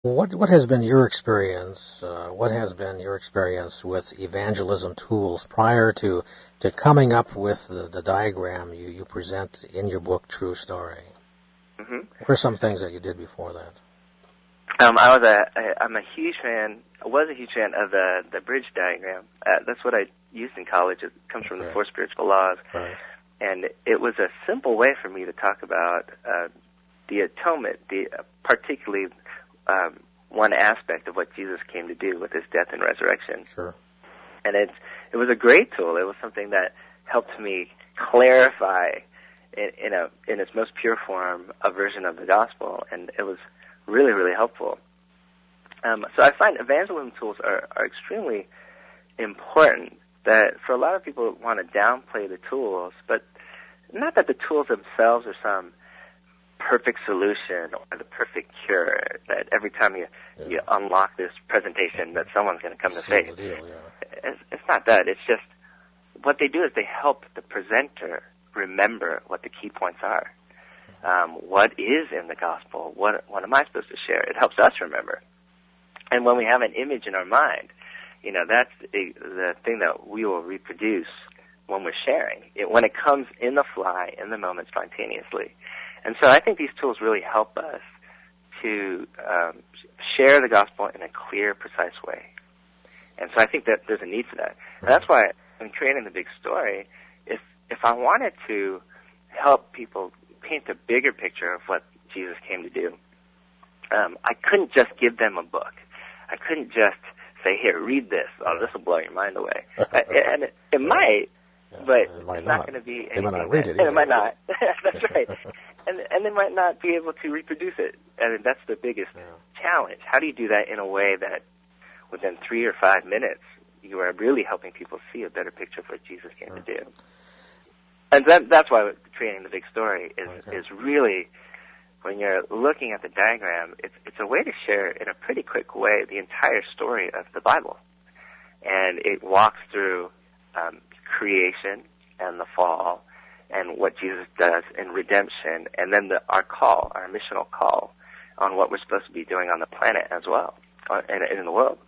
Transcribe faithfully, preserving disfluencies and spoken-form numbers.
What what has been your experience? Uh, what has been your experience with evangelism tools prior to to coming up with the, the diagram you, you present in your book, True Story? Mm-hmm. What are some things that you did before that? Um, I was a, I, I'm a huge fan. I was a huge fan of the the bridge diagram. Uh, that's what I used in college. It comes from Okay. the Four Spiritual Laws, Right. and it was a simple way for me to talk about uh, the atonement, the uh, particularly um, one aspect of what Jesus came to do with his death and resurrection. Sure. And it's it was a great tool. It was something that helped me clarify in, in a in its most pure form a version of the gospel, and it was really, really helpful. Um, so I find evangelism tools are, are extremely important. That for a lot of people who want to downplay the tools, but not that the tools themselves are some perfect solution or the perfect cure, that every time you, Yeah. you unlock this presentation that someone's going to come to Seal faith. the deal, yeah. It's, it's not that. It's just what they do is they help the presenter remember what the key points are. Um, what is in the gospel? What, what am I supposed to share? It helps us remember. And when we have an image in our mind, you know, that's the, the thing that we will reproduce when we're sharing. It, when it comes in the fly, in the moment, spontaneously. And so I think these tools really help us to um, share the gospel in a clear, precise way. And so I think that there's a need for that. And that's why in creating the big story, if if I wanted to help people paint a bigger picture of what Jesus came to do, um, I couldn't just give them a book. I couldn't just say, here, read this. Oh, this will blow your mind away. And it, it might, Yeah, but it might it's not, not. going to be anything. They might not read that, it and either. it might not. That's right. And and they might not be able to reproduce it. And that's the biggest Yeah. challenge. How do you do that in a way that within three or five minutes you are really helping people see a better picture of what Jesus came Sure. to do? And that, that's why creating the big story is Okay. is really, when you're looking at the diagram, it's it's a way to share in a pretty quick way the entire story of the Bible. And it walks through um, creation and the fall and what Jesus does in redemption, and then the, our call, our missional call on what we're supposed to be doing on the planet as well, uh, and, and in the world.